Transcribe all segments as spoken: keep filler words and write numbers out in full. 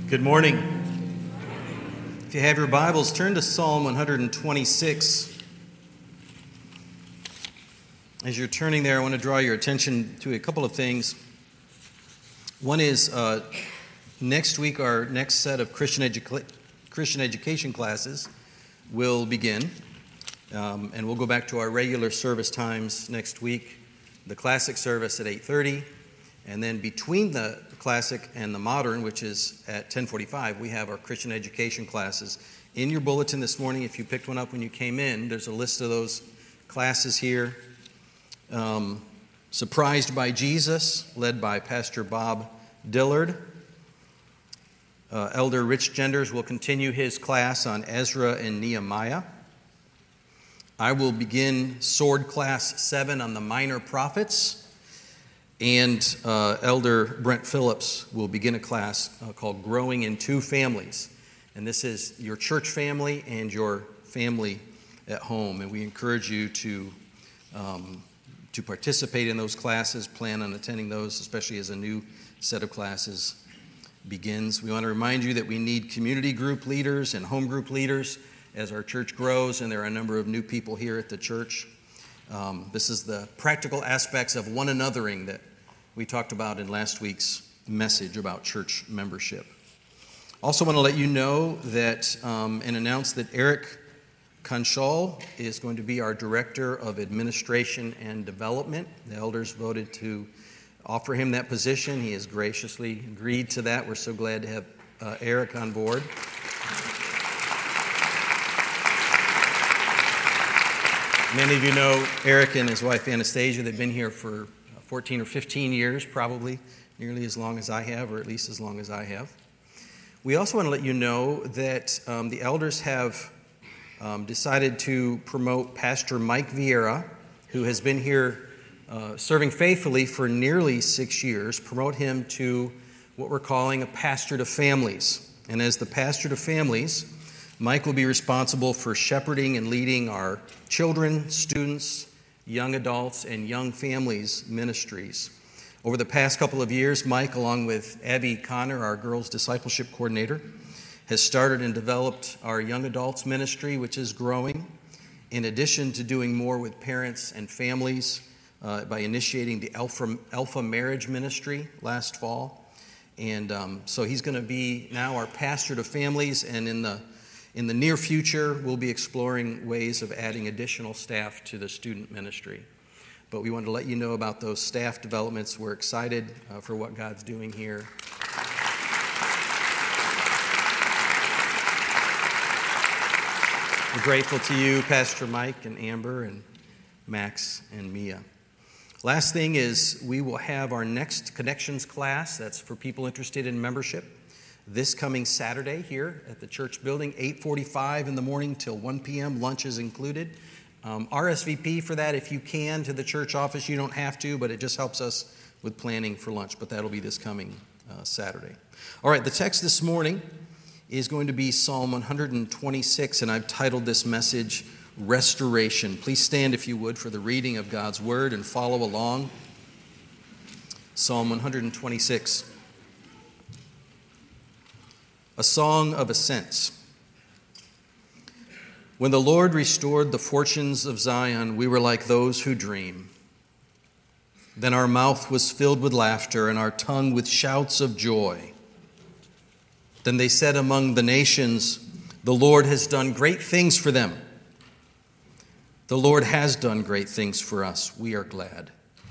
Good morning. If you have your Bibles, turn to Psalm one twenty-six. As you're turning there, I want to draw your attention to a couple of things. One is uh, next week, our next set of Christian, edu- Christian education classes will begin, um, and we'll go back to our regular service times next week. The classic service at eight thirty, and then between the classic and the modern, which is at ten forty-five, we have our Christian education classes. In your bulletin this morning, if you picked one up when you came in, there's a list of those classes here. Um, Surprised by Jesus, led by Pastor Bob Dillard. Uh, Elder Rich Genders will continue his class on Ezra and Nehemiah. I will begin Sword Class seven on the Minor Prophets. And uh, Elder Brent Phillips will begin a class uh, called Growing in Two Families. And this is your church family and your family at home. And we encourage you to, um, to participate in those classes, plan on attending those, especially as a new set of classes begins. We want to remind you that we need community group leaders and home group leaders as our church grows, and there are a number of new people here at the church. Um, this is the practical aspects of one anothering that we talked about in last week's message about church membership. Also want to let you know that um, and announce that Eric Conchal is going to be our Director of Administration and Development. The elders voted to offer him that position. He has graciously agreed to that. We're so glad to have uh, Eric on board. Many of you know Eric and his wife Anastasia. They've been here for fourteen or fifteen years, probably nearly as long as I have, or at least as long as I have. We also want to let you know that um, the elders have um, decided to promote Pastor Mike Vieira, who has been here uh, serving faithfully for nearly six years, promote him to what we're calling a pastor to families. And as the pastor to families, Mike will be responsible for shepherding and leading our children, students, young adults, and young families ministries. Over the past couple of years, Mike, along with Abby Connor, our girls' discipleship coordinator, has started and developed our young adults ministry, which is growing, in addition to doing more with parents and families uh, by initiating the Alpha, Alpha Marriage Ministry last fall. And um, so he's going to be now our pastor to families, and in the In the near future, we'll be exploring ways of adding additional staff to the student ministry. But we wanted to let you know about those staff developments. We're excited uh, for what God's doing here. We're grateful to you, Pastor Mike and Amber and Max and Mia. Last thing is we will have our next Connections class. That's for people interested in membership. This coming Saturday here at the church building, eight forty-five in the morning till one p.m. Lunch is included. Um, R S V P for that if you can to the church office. You don't have to, but it just helps us with planning for lunch. But that'll be this coming uh, Saturday. All right, the text this morning is going to be Psalm one twenty-six, and I've titled this message, Restoration. Please stand, if you would, for the reading of God's Word and follow along. Psalm one twenty-six. A song of ascents. When the Lord restored the fortunes of Zion, we were like those who dream. Then our mouth was filled with laughter and our tongue with shouts of joy. Then they said among the nations, the Lord has done great things for them. The Lord has done great things for us. We are glad.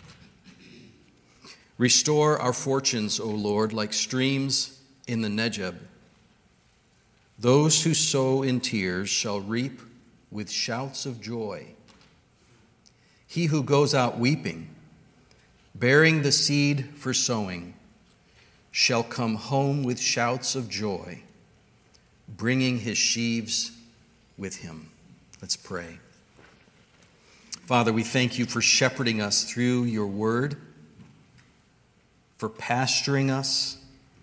Restore our fortunes, O Lord, like streams in the Negeb. Those who sow in tears shall reap with shouts of joy. He who goes out weeping, bearing the seed for sowing, shall come home with shouts of joy, bringing his sheaves with him. Let's pray. Father, we thank you for shepherding us through your word, for pasturing us,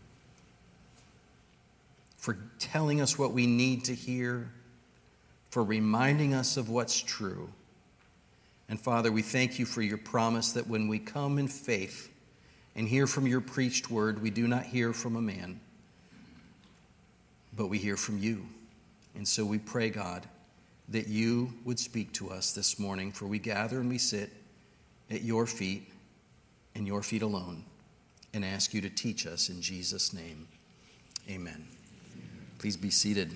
for telling us what we need to hear, for reminding us of what's true. And Father, we thank you for your promise that when we come in faith and hear from your preached word, we do not hear from a man, but we hear from you. And so we pray, God, that you would speak to us this morning, for we gather and we sit at your feet and your feet alone and ask you to teach us in Jesus' name. Amen. Please be seated.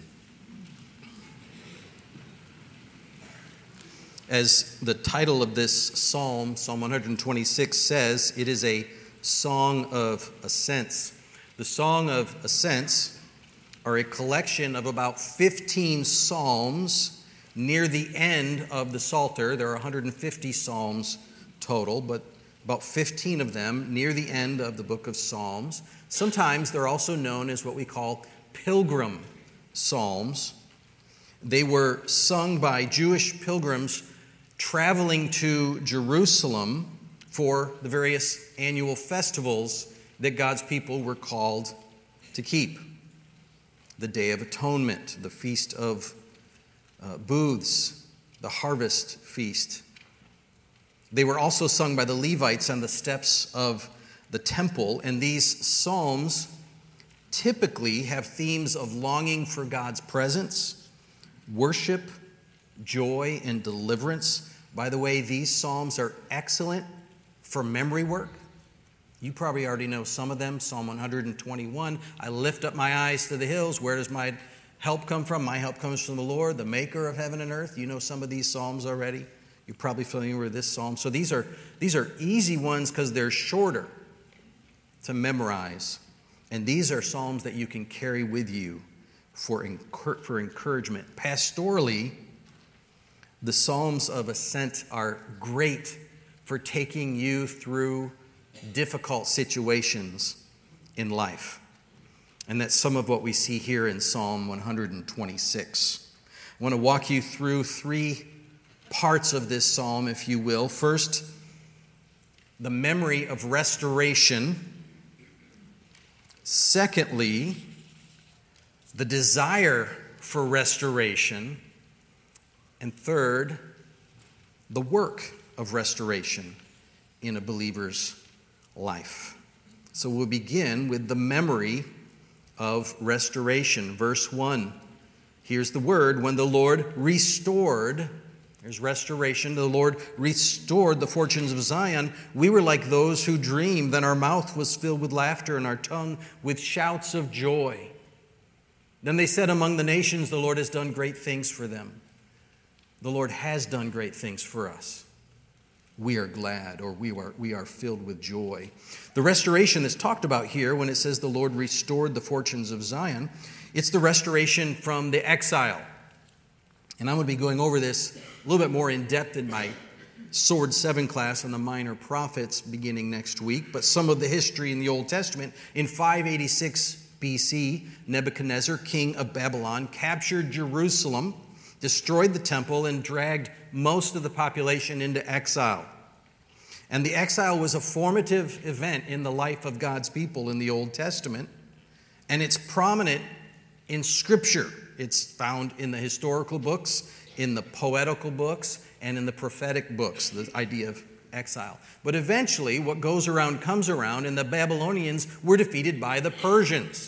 As the title of this psalm, Psalm one twenty-six, says, it is a song of ascents. The Song of Ascents are a collection of about fifteen psalms near the end of the Psalter. There are one hundred fifty psalms total, but about fifteen of them near the end of the book of Psalms. Sometimes they're also known as what we call pilgrim psalms. They were sung by Jewish pilgrims traveling to Jerusalem for the various annual festivals that God's people were called to keep. The Day of Atonement, the Feast of uh, Booths, the Harvest Feast. They were also sung by the Levites on the steps of the temple, and these psalms typically have themes of longing for God's presence, worship, joy, and deliverance. By the way, these psalms are excellent for memory work. You probably already know some of them. Psalm one twenty-one, I lift up my eyes to the hills. Where does my help come from? My help comes from the Lord, the maker of heaven and earth. You know some of these psalms already. You're probably familiar with this psalm. So these are, these are easy ones because they're shorter to memorize. And these are psalms that you can carry with you for, encur- for encouragement. Pastorally, the Psalms of Ascent are great for taking you through difficult situations in life. And that's some of what we see here in Psalm one twenty-six. I want to walk you through three parts of this psalm, if you will. First, the memory of restoration. Secondly, the desire for restoration. And third, the work of restoration in a believer's life. So we'll begin with the memory of restoration. Verse one, here's the word, when the Lord restored, there's restoration, the Lord restored the fortunes of Zion, we were like those who dreamed, then our mouth was filled with laughter and our tongue with shouts of joy. Then they said among the nations, the Lord has done great things for them. The Lord has done great things for us. We are glad, or we are, we are filled with joy. The restoration that's talked about here, when it says the Lord restored the fortunes of Zion, it's the restoration from the exile. And I'm going to be going over this a little bit more in depth in my Sword seven class on the Minor Prophets beginning next week. But some of the history in the Old Testament, in five eighty-six B C, Nebuchadnezzar, king of Babylon, captured Jerusalem, destroyed the temple, and dragged most of the population into exile. And the exile was a formative event in the life of God's people in the Old Testament. And it's prominent in Scripture. It's found in the historical books, in the poetical books, and in the prophetic books, the idea of exile. But eventually, what goes around comes around, and the Babylonians were defeated by the Persians.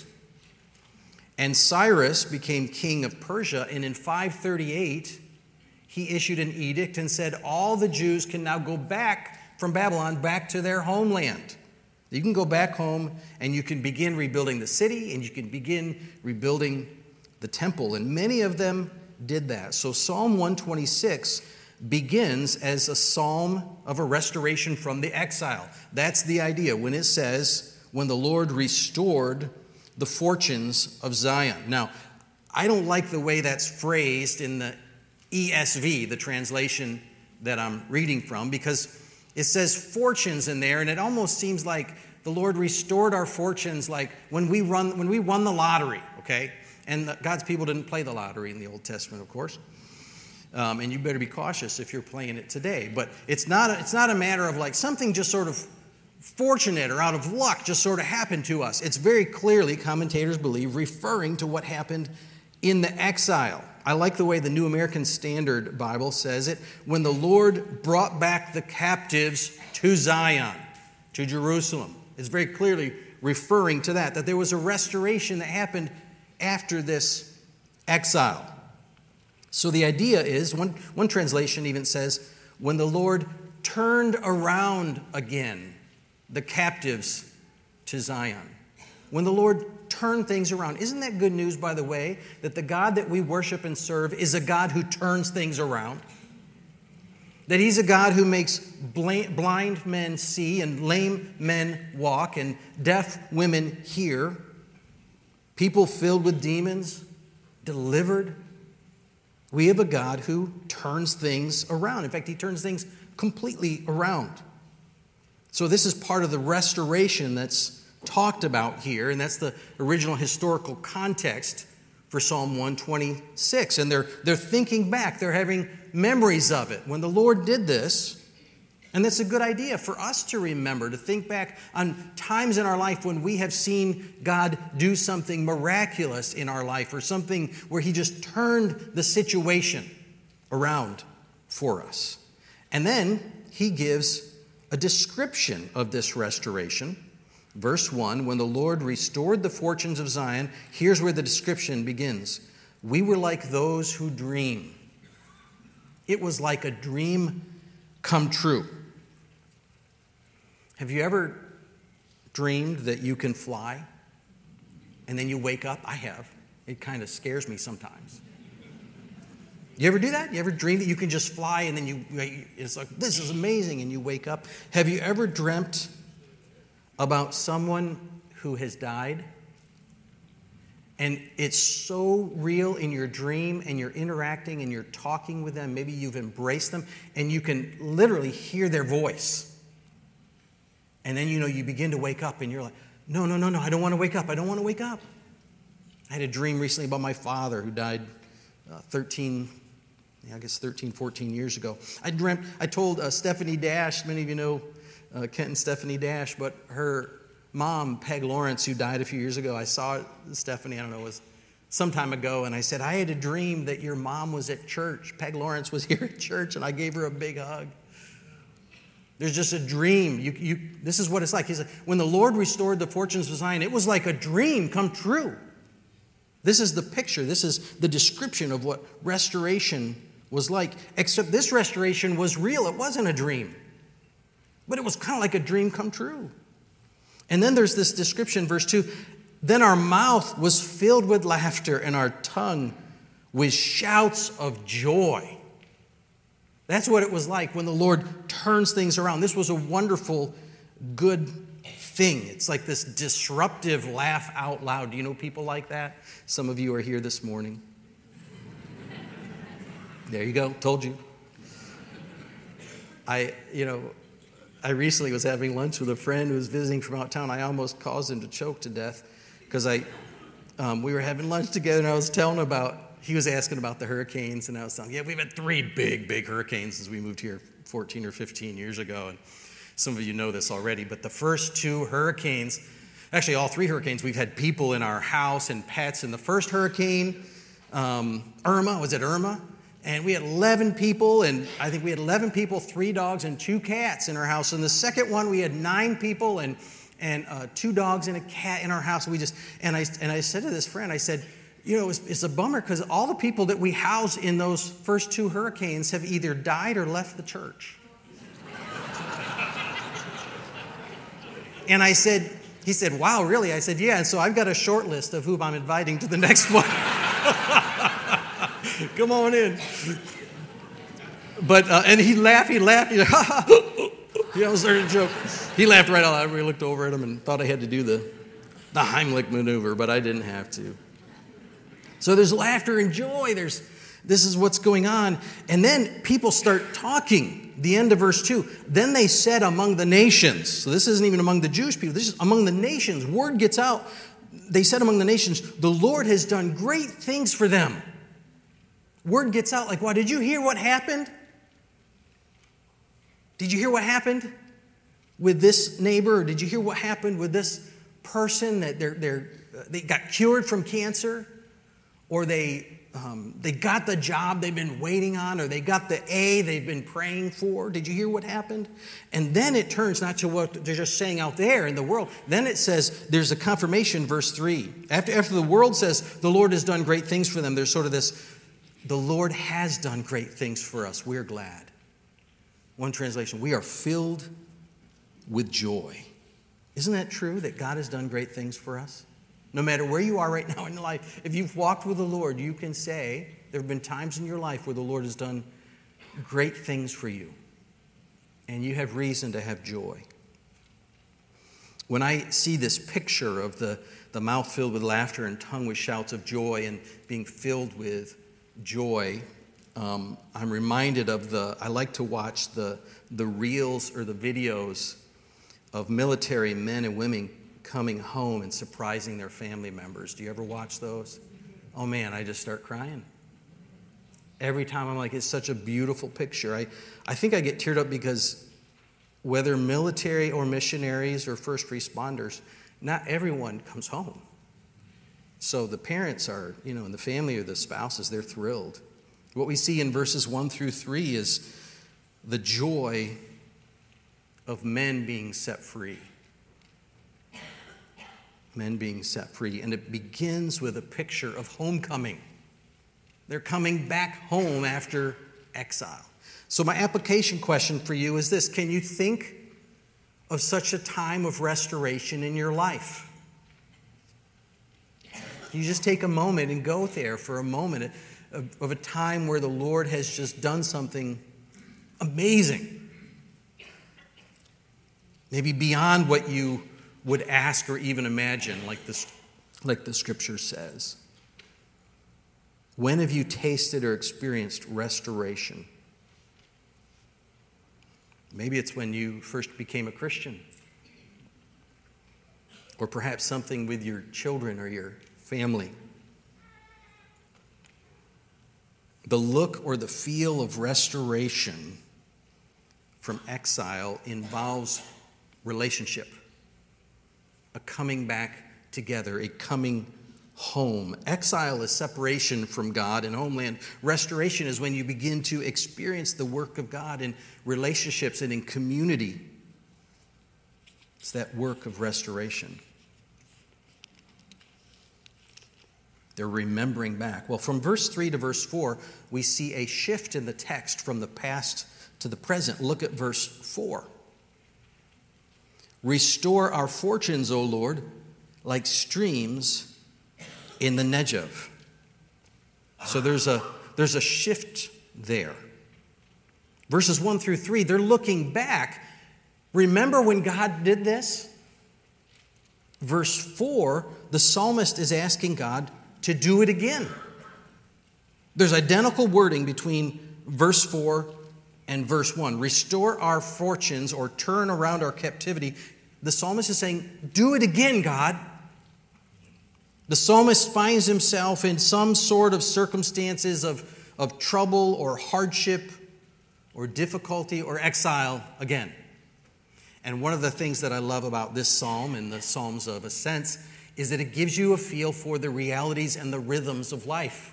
And Cyrus became king of Persia, and in five thirty-eight, he issued an edict and said all the Jews can now go back from Babylon back to their homeland. You can go back home, and you can begin rebuilding the city, and you can begin rebuilding the temple. And many of them did that. So Psalm one twenty-six begins as a psalm of a restoration from the exile. That's the idea when it says, when the Lord restored the fortunes of Zion. Now, I don't like the way that's phrased in the E S V, the translation that I'm reading from, because it says fortunes in there, and it almost seems like the Lord restored our fortunes like when we run when we won the lottery, okay? And the, God's people didn't play the lottery in the Old Testament, of course. Um, and you better be cautious if you're playing it today. But it's not a, it's not a matter of like something just sort of fortunate or out of luck just sort of happened to us. It's very clearly, commentators believe, referring to what happened in the exile. I like the way the New American Standard Bible says it. When the Lord brought back the captives to Zion, to Jerusalem. It's very clearly referring to that, that there was a restoration that happened after this exile. So the idea is, one, one translation even says, when the Lord turned around again the captives to Zion. When the Lord turned things around. Isn't that good news, by the way, that the God that we worship and serve is a God who turns things around? That He's a God who makes blind men see and lame men walk and deaf women hear. People filled with demons delivered. We have a God who turns things around. In fact, He turns things completely around. So this is part of the restoration that's talked about here, and that's the original historical context for Psalm one twenty-six. And they're, they're thinking back. They're having memories of it. When the Lord did this, and that's a good idea for us to remember, to think back on times in our life when we have seen God do something miraculous in our life, or something where He just turned the situation around for us. And then He gives a description of this restoration. Verse one, when the Lord restored the fortunes of Zion, here's where the description begins. We were like those who dream. It was like a dream come true. Have you ever dreamed that you can fly and then you wake up? I have. It kind of scares me sometimes. You ever do that? You ever dream that you can just fly and then you, it's like, this is amazing, and you wake up? Have you ever dreamt about someone who has died, and it's so real in your dream, and you're interacting and you're talking with them, maybe you've embraced them, and you can literally hear their voice, and then you know you begin to wake up and you're like, no, no, no, no, I don't want to wake up, I don't want to wake up. I had a dream recently about my father who died uh, thirteen, I guess thirteen, fourteen years ago. I dreamt, I told uh, Stephanie Dash, many of you know Uh, Kent and Stephanie Dash, but her mom, Peg Lawrence, who died a few years ago, I saw Stephanie, I don't know, it was some time ago, and I said, I had a dream that your mom was at church. Peg Lawrence was here at church, and I gave her a big hug. There's just a dream. You, you, this is what it's like. He said, when the Lord restored the fortunes of Zion, it was like a dream come true. This is the picture. This is the description of what restoration was like, except this restoration was real. It wasn't a dream. But it was kind of like a dream come true. And then there's this description, verse two. Then our mouth was filled with laughter and our tongue with shouts of joy. That's what it was like when the Lord turns things around. This was a wonderful, good thing. It's like this disruptive laugh out loud. Do you know people like that? Some of you are here this morning. There you go. Told you. I, you know... I recently was having lunch with a friend who was visiting from out of town. I almost caused him to choke to death because I, um, we were having lunch together, and I was telling him about, he was asking about the hurricanes, and I was telling him, yeah, we've had three big, big hurricanes since we moved here fourteen or fifteen years ago, and some of you know this already, but the first two hurricanes, actually all three hurricanes, we've had people in our house and pets. In the first hurricane, um, Irma, was it Irma? And we had eleven people, and I think we had eleven people, three dogs, and two cats in our house. And the second one, we had nine people and and uh, two dogs and a cat in our house. We just and I and I said to this friend, I said, you know, it's, it's a bummer because all the people that we housed in those first two hurricanes have either died or left the church. And I said, he said, wow, really? I said, yeah. And so I've got a short list of who I'm inviting to the next one. Come on in. But, uh, and he laughed, he laughed, he, ha, ha, he almost started to joke. He laughed right out loud. We looked over at him and thought I had to do the, the Heimlich maneuver, but I didn't have to. So there's laughter and joy. There's, this is what's going on. And then people start talking. The end of verse two. Then they said among the nations. So this isn't even among the Jewish people. This is among the nations. Word gets out. They said among the nations, the Lord has done great things for them. Word gets out like, wow, did you hear what happened? Did you hear what happened with this neighbor? Or did you hear what happened with this person that they're, they're, they got cured from cancer? Or they um, they got the job they've been waiting on, or they got the A they've been praying for. Did you hear what happened? And then it turns not to what they're just saying out there in the world. Then it says there's a confirmation, verse three. After, after the world says the Lord has done great things for them, there's sort of this, the Lord has done great things for us. We're glad. One translation, we are filled with joy. Isn't that true, that God has done great things for us? No matter where you are right now in life, if you've walked with the Lord, you can say there have been times in your life where the Lord has done great things for you. And you have reason to have joy. When I see this picture of the, the mouth filled with laughter and tongue with shouts of joy and being filled with joy, um, I'm reminded of the, I like to watch the, the reels or the videos of military men and women coming home and surprising their family members. Do you ever watch those? Oh man, I just start crying. Every time I'm like, it's such a beautiful picture. I, I think I get teared up because whether military or missionaries or first responders, not everyone comes home. So the parents are, you know, and the family or the spouses, they're thrilled. What we see in verses one through three is the joy of men being set free. Men being set free. And it begins with a picture of homecoming. They're coming back home after exile. So my application question for you is this. Can you think of such a time of restoration in your life? You just take a moment and go there for a moment of, of a time where the Lord has just done something amazing. Maybe beyond what you would ask or even imagine, like this, like the scripture says. When have you tasted or experienced restoration? Maybe it's when you first became a Christian. Or perhaps something with your children or your family. The look or the feel of restoration from exile involves relationship. A coming back together, a coming home. Exile is separation from God and homeland. Restoration is when you begin to experience the work of God in relationships and in community. It's that work of restoration. They're remembering back. Well, from verse three to verse four, we see a shift in the text from the past to the present. Look at verse four. Restore our fortunes, O Lord, like streams in the Negev. So there's a, there's a shift there. Verses one through three, they're looking back. Remember when God did this? Verse four, the psalmist is asking God to do it again. There's identical wording between verse four and verse one. Restore our fortunes or turn around our captivity. The psalmist is saying, do it again, God. The psalmist finds himself in some sort of circumstances of, of trouble or hardship or difficulty or exile again. And one of the things that I love about this psalm and the Psalms of Ascents is that it gives you a feel for the realities and the rhythms of life.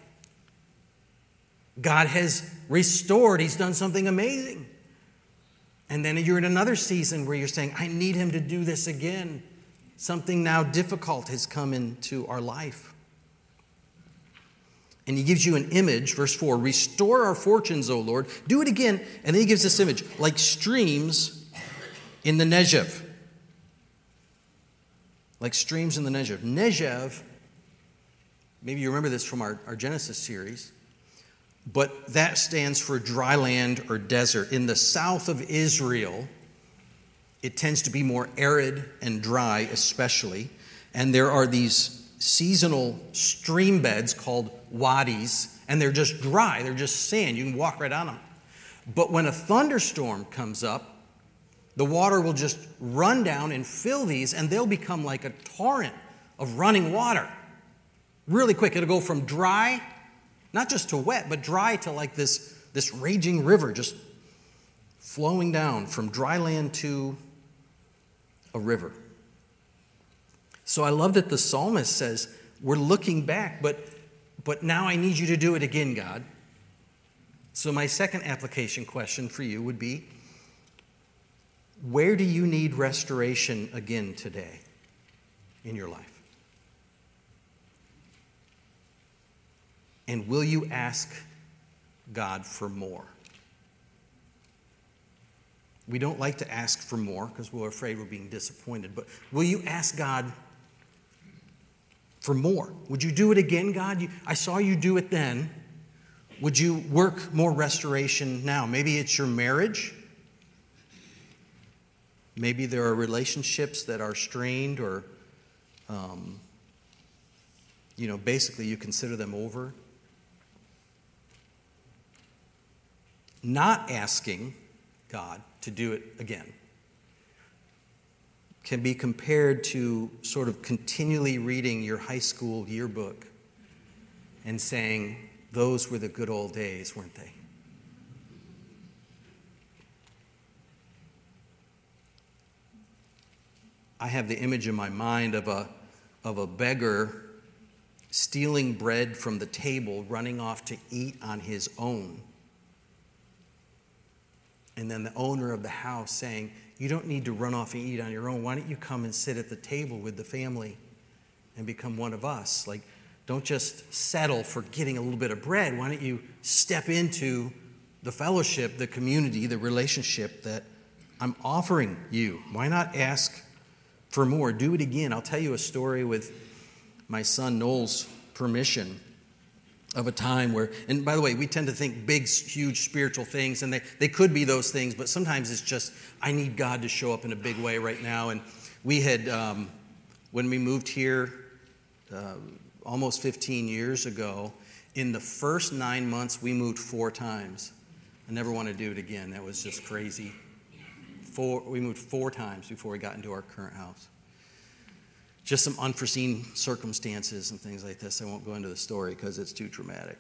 God has restored. He's done something amazing. And then you're in another season where you're saying, I need him to do this again. Something now difficult has come into our life. And he gives you an image, verse four, restore our fortunes, O Lord. Do it again. And then he gives this image, like streams in the Negev. Like streams in the Negev. Negev, maybe you remember this from our, our Genesis series, but that stands for dry land or desert. In the south of Israel, it tends to be more arid and dry especially. And there are these seasonal stream beds called wadis, and they're just dry. They're just sand. You can walk right on them. But when a thunderstorm comes up, the water will just run down and fill these, and they'll become like a torrent of running water. Really quick. It'll go from dry, not just to wet, but dry to like this, this raging river just flowing down from dry land to a river. So I love that the psalmist says, we're looking back, but but now I need you to do it again, God. So my second application question for you would be, where do you need restoration again today in your life? And will you ask God for more? We don't like to ask for more because we're afraid we're being disappointed. But will you ask God for more? Would you do it again, God? You, I saw you do it then. Would you work more restoration now? Maybe it's your marriage. Maybe there are relationships that are strained or, um, you know, basically you consider them over. Not asking God to do it again can be compared to sort of continually reading your high school yearbook and saying, those were the good old days, weren't they? I have the image in my mind of a, of a beggar stealing bread from the table, running off to eat on his own. And then the owner of the house saying, you don't need to run off and eat on your own. Why don't you come and sit at the table with the family and become one of us? Like, don't just settle for getting a little bit of bread. Why don't you step into the fellowship, the community, the relationship that I'm offering you? Why not ask for more? Do it again. I'll tell you a story with my son Noel's permission of a time where, and by the way, we tend to think big, huge spiritual things, and they, they could be those things, but sometimes it's just, I need God to show up in a big way right now. And we had, um, when we moved here uh, almost fifteen years ago, in the first nine months, we moved four times. I never want to do it again. That was just crazy. Four, we moved four times before we got into our current house. Just some unforeseen circumstances and things like this. I won't go into the story because it's too traumatic.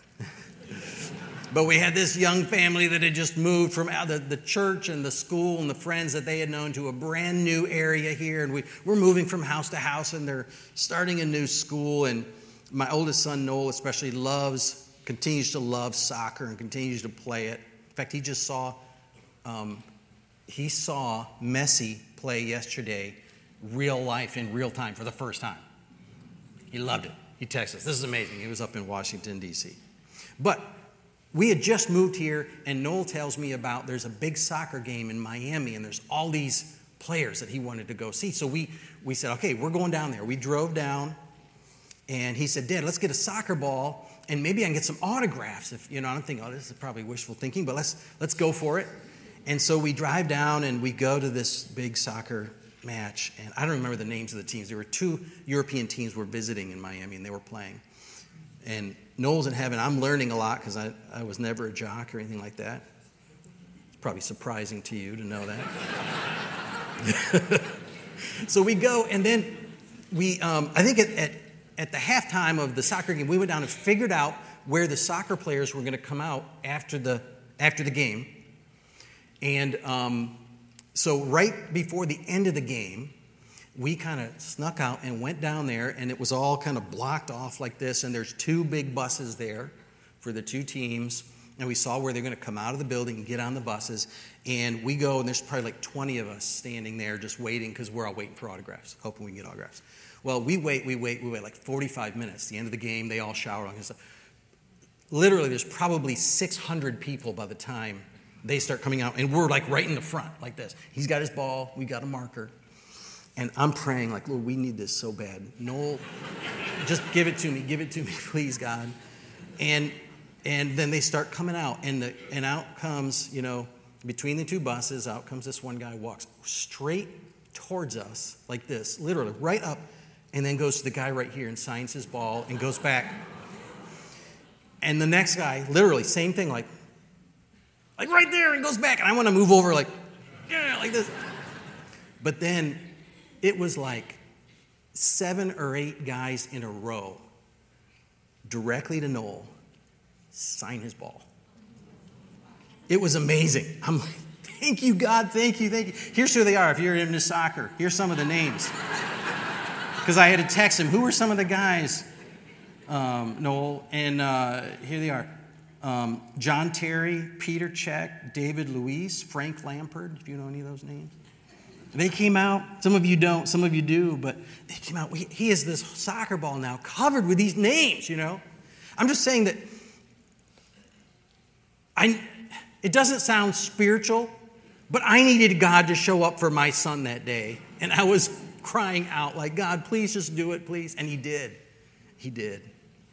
But we had this young family that had just moved from out the, the church and the school and the friends that they had known to a brand new area here. And we were moving from house to house, and they're starting a new school. And my oldest son, Noel, especially loves, continues to love soccer and continues to play it. In fact, he just saw, um, he saw Messi play yesterday, real life in real time for the first time. He loved it. He texted us. This is amazing. He was up in Washington, D C But we had just moved here, and Noel tells me about there's a big soccer game in Miami, and there's all these players that he wanted to go see. So we, we said, okay, we're going down there. We drove down, and he said, Dad, let's get a soccer ball, and maybe I can get some autographs. If you know, I'm thinking, oh, this is probably wishful thinking, but let's let's go for it. And so we drive down, and we go to this big soccer match, and I don't remember the names of the teams. There were two European teams were visiting in Miami, and they were playing. And Noel's in heaven. I'm learning a lot because I, I was never a jock or anything like that. It's probably surprising to you to know that. So we go, and then we, um, I think at, at, at the halftime of the soccer game, we went down and figured out where the soccer players were going to come out after the after the game. And um, so right before the end of the game, we kind of snuck out and went down there, and it was all kind of blocked off like this, and there's two big buses there for the two teams, and we saw where they're going to come out of the building and get on the buses, and we go, and there's probably like twenty of us standing there just waiting because we're all waiting for autographs, hoping we can get autographs. Well, we wait, we wait, we wait like forty-five minutes. The end of the game, they all shower on. Literally, there's probably six hundred people by the time they start coming out, and we're like right in the front like this. He's got his ball, we got a marker. And I'm praying like, Lord, we need this so bad. Noel, just give it to me. Give it to me, please, God. And and then they start coming out. And the, and out comes, you know, between the two buses, out comes this one guy, walks straight towards us like this, literally right up, and then goes to the guy right here and signs his ball and goes back. And the next guy, literally, same thing, like, like right there, and goes back. And I want to move over like, yeah, like this. But then it was like seven or eight guys in a row directly to Noel, sign his ball. It was amazing. I'm like, thank you, God, thank you, thank you. Here's who they are if you're into soccer. Here's some of the names. Because I had to text him, who are some of the guys? um, Noel, and uh, here they are. Um, John Terry, Peter Check, David Luiz, Frank Lampard. If you know any of those names. They came out. Some of you don't, some of you do, but they came out. He, he is this soccer ball now covered with these names, you know. I'm just saying that I, it doesn't sound spiritual, but I needed God to show up for my son that day. And I was crying out like, God, please just do it, please. And he did. He did.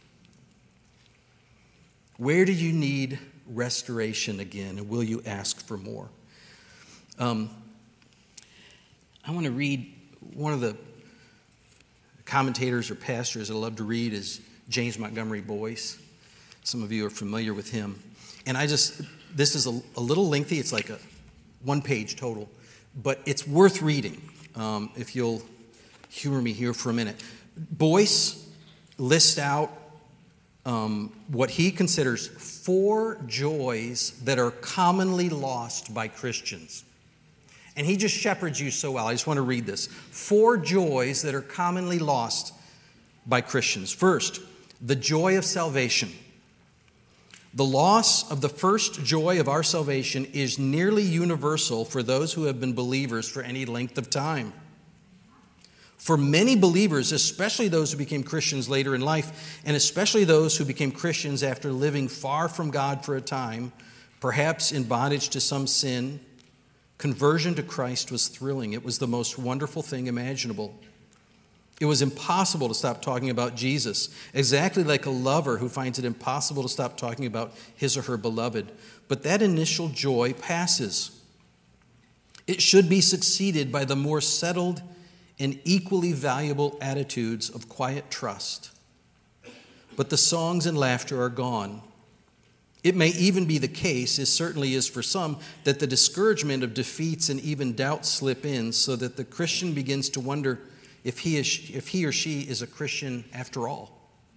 Where do you need restoration again? And will you ask for more? Um, I want to read one of the commentators or pastors I love to read is James Montgomery Boyce. Some of you are familiar with him. And I just, this is a, a little lengthy. It's like a one page total, but it's worth reading um, if you'll humor me here for a minute. Boyce lists out um, what he considers four joys that are commonly lost by Christians. And he just shepherds you so well. I just want to read this. Four joys that are commonly lost by Christians. First, the joy of salvation. The loss of the first joy of our salvation is nearly universal for those who have been believers for any length of time. For many believers, especially those who became Christians later in life, and especially those who became Christians after living far from God for a time, perhaps in bondage to some sin, conversion to Christ was thrilling. It was the most wonderful thing imaginable. It was impossible to stop talking about Jesus, exactly like a lover who finds it impossible to stop talking about his or her beloved. But that initial joy passes. It should be succeeded by the more settled and equally valuable attitudes of quiet trust. But the songs and laughter are gone. It may even be the case, as certainly is for some, that the discouragement of defeats and even doubts slip in so that the Christian begins to wonder if he is, if he or she is a Christian after all.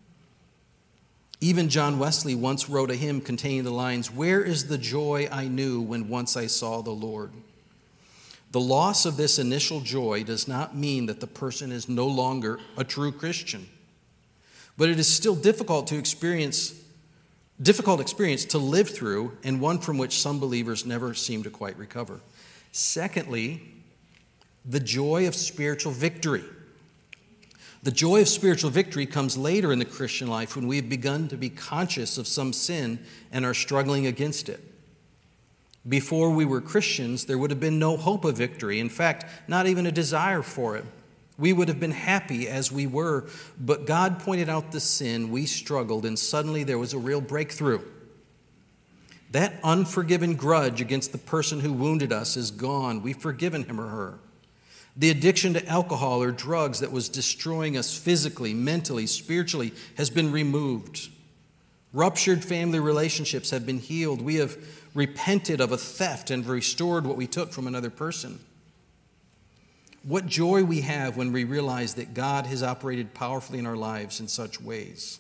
Even John Wesley once wrote a hymn containing the lines, "Where is the joy I knew when once I saw the Lord?" The loss of this initial joy does not mean that the person is no longer a true Christian, but it is still difficult to experience, difficult experience to live through, and one from which some believers never seem to quite recover. Secondly, the joy of spiritual victory. The joy of spiritual victory comes later in the Christian life when we've begun to be conscious of some sin and are struggling against it. Before we were Christians, there would have been no hope of victory. In fact, not even a desire for it. We would have been happy as we were, but God pointed out the sin, we struggled, and suddenly there was a real breakthrough. That unforgiven grudge against the person who wounded us is gone. We've forgiven him or her. The addiction to alcohol or drugs that was destroying us physically, mentally, spiritually has been removed. Ruptured family relationships have been healed. We have repented of a theft and restored what we took from another person. What joy we have when we realize that God has operated powerfully in our lives in such ways,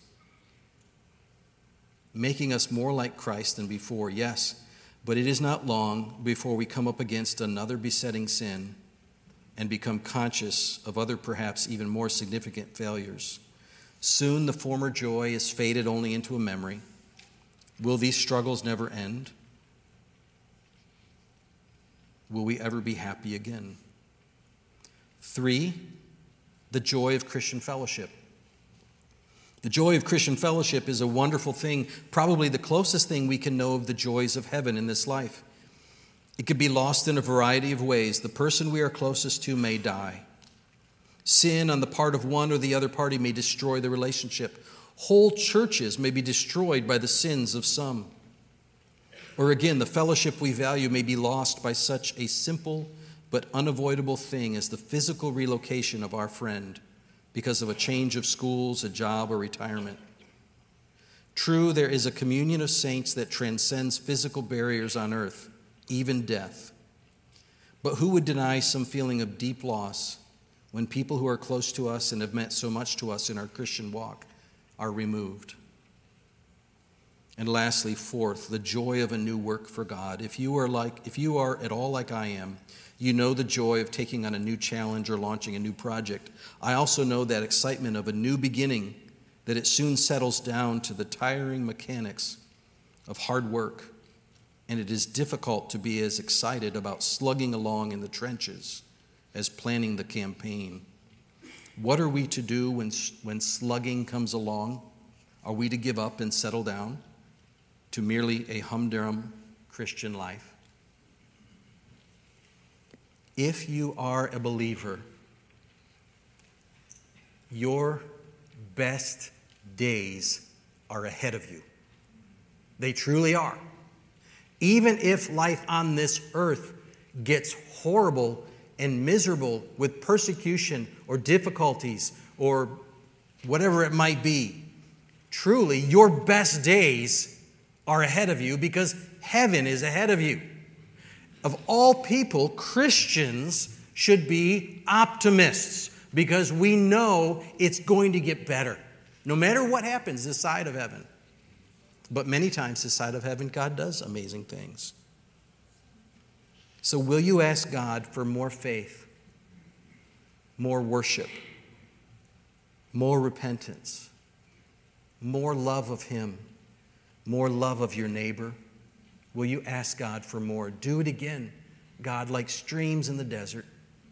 making us more like Christ than before, yes, but it is not long before we come up against another besetting sin and become conscious of other, perhaps even more significant failures. Soon the former joy is faded only into a memory. Will these struggles never end? Will we ever be happy again? Three, the joy of Christian fellowship. The joy of Christian fellowship is a wonderful thing, probably the closest thing we can know of the joys of heaven in this life. It could be lost in a variety of ways. The person we are closest to may die. Sin on the part of one or the other party may destroy the relationship. Whole churches may be destroyed by the sins of some. Or again, the fellowship we value may be lost by such a simple but unavoidable thing as the physical relocation of our friend because of a change of schools, a job, or retirement. True, there is a communion of saints that transcends physical barriers on earth, even death. But who would deny some feeling of deep loss when people who are close to us and have meant so much to us in our Christian walk are removed? And lastly, fourth, the joy of a new work for God. If you are like, if you are at all like I am, you know the joy of taking on a new challenge or launching a new project. I also know that excitement of a new beginning that it soon settles down to the tiring mechanics of hard work, and it is difficult to be as excited about slugging along in the trenches as planning the campaign. What are we to do when, when slugging comes along? Are we to give up and settle down to merely a humdrum Christian life? If you are a believer, your best days are ahead of you. They truly are. Even if life on this earth gets horrible and miserable with persecution or difficulties or whatever it might be, truly your best days are ahead of you because heaven is ahead of you. Of all people, Christians should be optimists because we know it's going to get better, no matter what happens this side of heaven. But many times this side of heaven, God does amazing things. So will you ask God for more faith, more worship, more repentance, more love of Him, more love of your neighbor? Will you ask God for more? Do it again, God, like streams in the desert.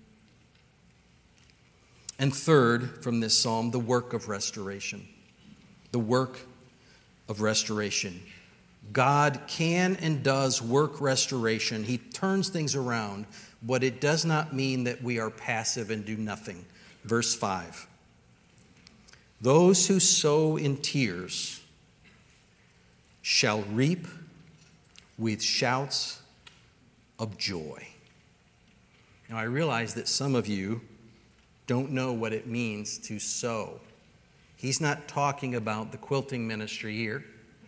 And third, from this psalm, the work of restoration. The work of restoration. God can and does work restoration. He turns things around, but it does not mean that we are passive and do nothing. Verse five. Those who sow in tears shall reap with shouts of joy. Now, I realize that some of you don't know what it means to sow. He's not talking about the quilting ministry here.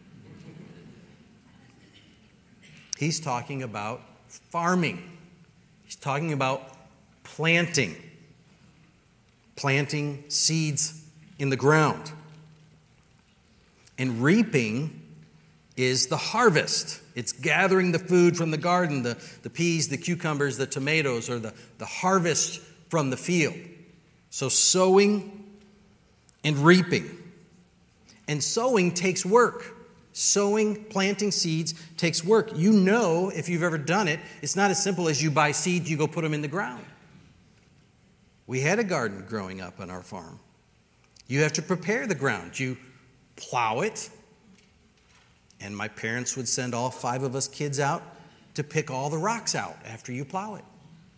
He's talking about farming. He's talking about planting. Planting seeds in the ground. And reaping is the harvest. It's gathering the food from the garden, the, the peas, the cucumbers, the tomatoes, or the, the harvest from the field. So sowing and reaping. And sowing takes work. Sowing, planting seeds takes work. You know, if you've ever done it, it's not as simple as you buy seeds, you go put them in the ground. We had a garden growing up on our farm. You have to prepare the ground. You plow it. And my parents would send all five of us kids out to pick all the rocks out after you plow it.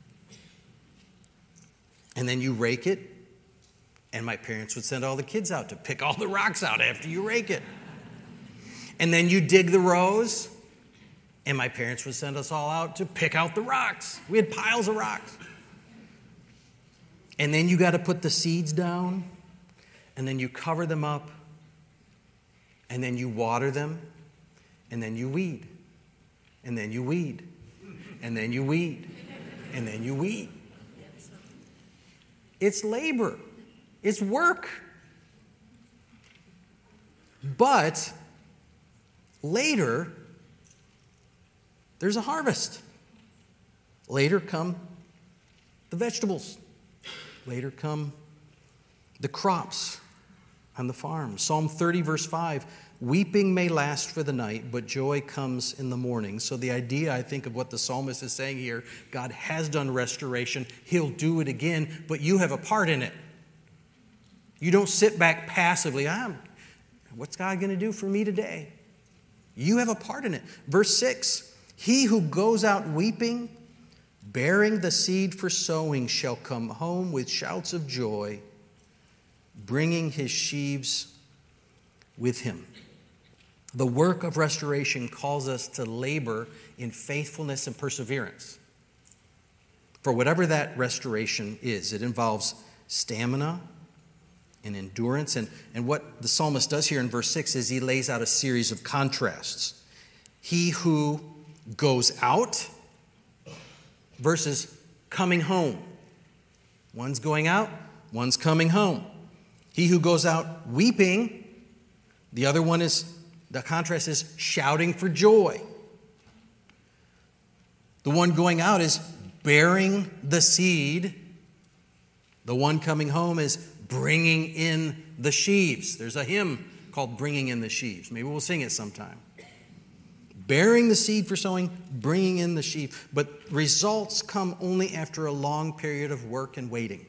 And then you rake it. And my parents would send all the kids out to pick all the rocks out after you rake it. And then you dig the rows. And my parents would send us all out to pick out the rocks. We had piles of rocks. And then you got to put the seeds down. And then you cover them up. And then you water them. And then you weed. And then you weed. And then you weed. And then you weed. It's labor. It's work. But later, there's a harvest. Later come the vegetables. Later come the crops on the farm. Psalm thirty, verse five, weeping may last for the night, but joy comes in the morning. So the idea, I think, of what the psalmist is saying here, God has done restoration. He'll do it again, but you have a part in it. You don't sit back passively. I'm, what's God going to do for me today? You have a part in it. Verse six, he who goes out weeping, bearing the seed for sowing, shall come home with shouts of joy, bringing his sheaves with him. The work of restoration calls us to labor in faithfulness and perseverance. For whatever that restoration is, it involves stamina and endurance. And, and what the psalmist does here in verse six is he lays out a series of contrasts. He who goes out versus coming home. One's going out, one's coming home. He who goes out weeping, the other one is, the contrast is shouting for joy. The one going out is bearing the seed. The one coming home is bringing in the sheaves. There's a hymn called Bringing in the Sheaves. Maybe we'll sing it sometime. Bearing the seed for sowing, bringing in the sheaf. But results come only after a long period of work and waiting.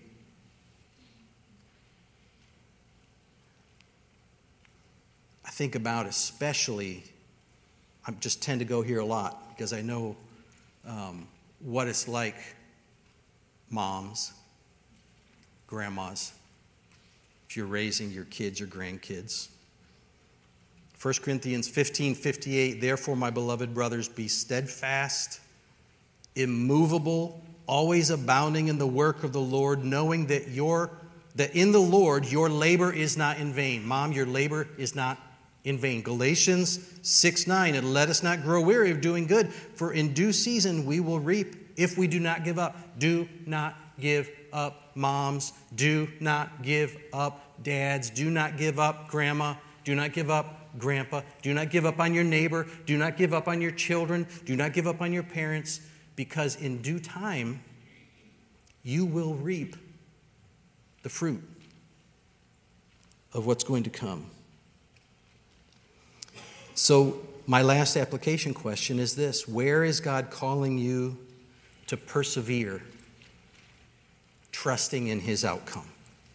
I think about especially, I just tend to go here a lot because I know um, what it's like, moms, grandmas, if you're raising your kids or grandkids. First Corinthians fifteen fifty-eight, therefore, my beloved brothers, be steadfast, immovable, always abounding in the work of the Lord, knowing that your that in the Lord your labor is not in vain. Mom, your labor is not in vain. Galatians six nine, and let us not grow weary of doing good, for in due season we will reap if we do not give up. Do not give up, moms. Do not give up, dads. Do not give up, grandma. Do not give up, grandpa. Do not give up on your neighbor. Do not give up on your children. Do not give up on your parents, because in due time, you will reap the fruit of what's going to come. So my last application question is this: where is God calling you to persevere, trusting in His outcome?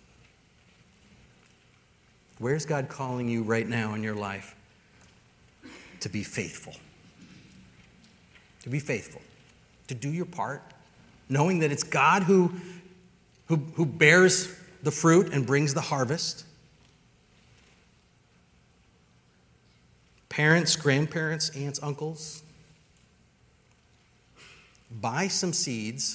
Where's God calling you right now in your life to be faithful? To be faithful. To do your part, knowing that it's God who, who, who bears the fruit and brings the harvest. Parents, grandparents, aunts, uncles, buy some seeds,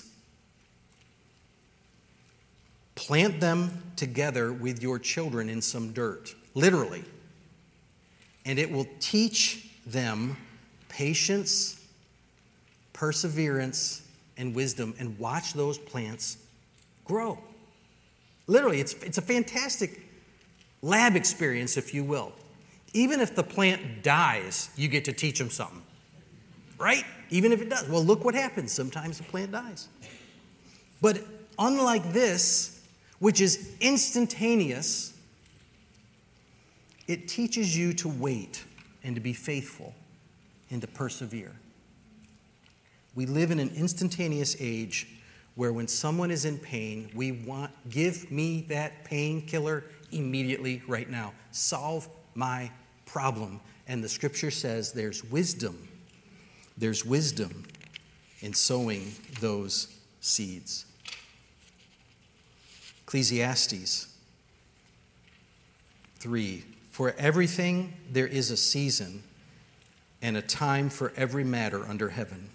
plant them together with your children in some dirt, literally. And it will teach them patience, perseverance, and wisdom, and watch those plants grow. Literally, it's, it's a fantastic lab experience, if you will. Even if the plant dies, you get to teach them something. Right? Even if it does. Well, look what happens. Sometimes the plant dies. But unlike this, which is instantaneous, it teaches you to wait and to be faithful and to persevere. We live in an instantaneous age where when someone is in pain, we want, give me that painkiller immediately right now. Solve my problem. And the scripture says there's wisdom. There's wisdom in sowing those seeds. Ecclesiastes three, for everything there is a season and a time for every matter under heaven.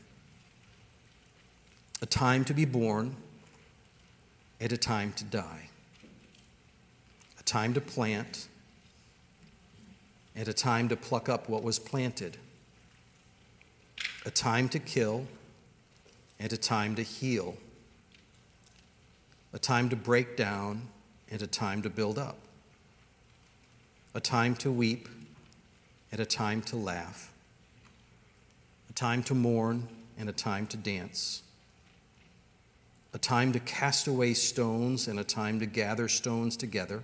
A time to be born and a time to die. A time to plant and a time to pluck up what was planted. A time to kill and a time to heal. A time to break down and a time to build up. A time to weep and a time to laugh. A time to mourn and a time to dance. A time to cast away stones and a time to gather stones together.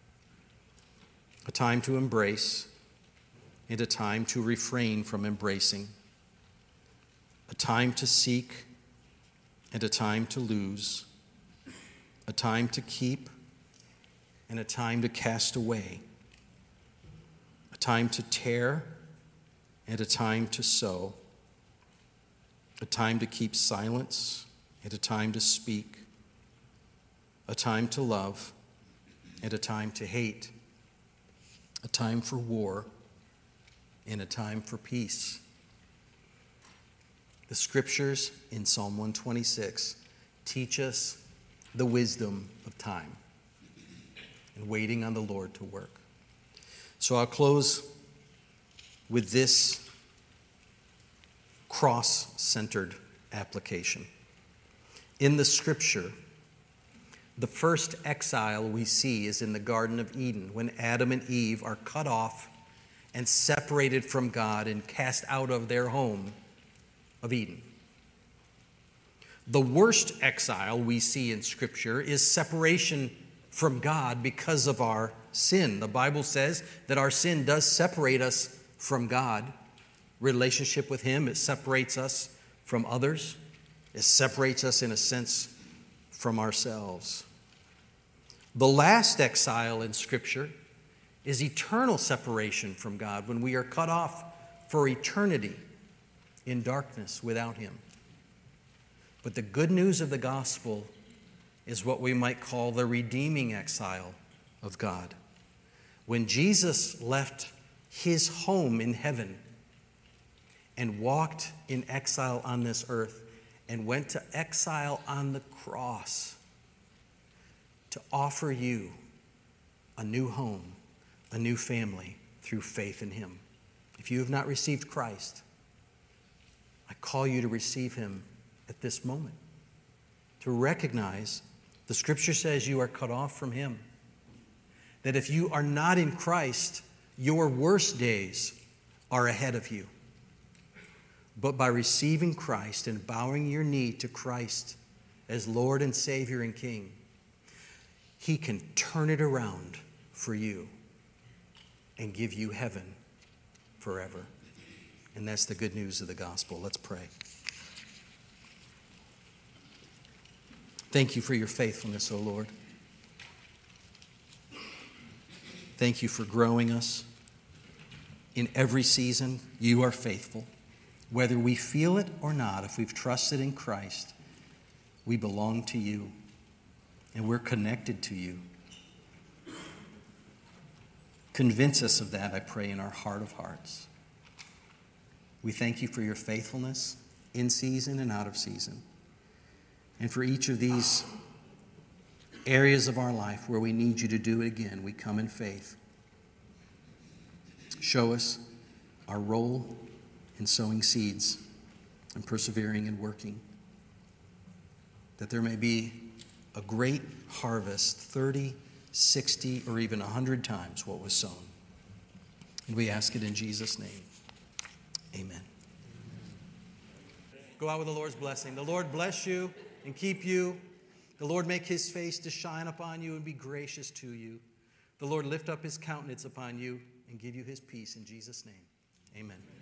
A time to embrace and a time to refrain from embracing. A time to seek and a time to lose. A time to keep and a time to cast away. A time to tear and a time to sow. A time to keep silence and a time to speak. A time to love and a time to hate. A time for war and a time for peace. The scriptures in Psalm one twenty-six teach us the wisdom of time and waiting on the Lord to work. So I'll close with this cross-centered application. In the scripture, the first exile we see is in the Garden of Eden, when Adam and Eve are cut off and separated from God and cast out of their home of Eden. The worst exile we see in Scripture is separation from God because of our sin. The Bible says that our sin does separate us from God. Relationship with Him, it separates us from others. It separates us, in a sense, from ourselves. The last exile in Scripture is eternal separation from God, when we are cut off for eternity in darkness without Him. But the good news of the gospel is what we might call the redeeming exile of God. When Jesus left His home in heaven and walked in exile on this earth and went to exile on the cross to offer you a new home, a new family through faith in Him. If you have not received Christ, I call you to receive Him at this moment, to recognize the Scripture says you are cut off from Him, that if you are not in Christ, your worst days are ahead of you. But by receiving Christ and bowing your knee to Christ as Lord and Savior and King, He can turn it around for you and give you heaven forever. And that's the good news of the gospel. Let's pray. Thank you for your faithfulness, O Lord. Thank you for growing us. In every season, you are faithful. Whether we feel it or not, if we've trusted in Christ, we belong to you, and we're connected to you. Convince us of that, I pray, in our heart of hearts. We thank you for your faithfulness in season and out of season. And for each of these areas of our life where we need you to do it again, we come in faith. Show us our role in sowing seeds and persevering and working, that there may be a great harvest, thirty, sixty, or even one hundred times what was sown. And we ask it in Jesus' name. Amen. Go out with the Lord's blessing. The Lord bless you and keep you. The Lord make His face to shine upon you and be gracious to you. The Lord lift up His countenance upon you and give you His peace in Jesus' name. Amen.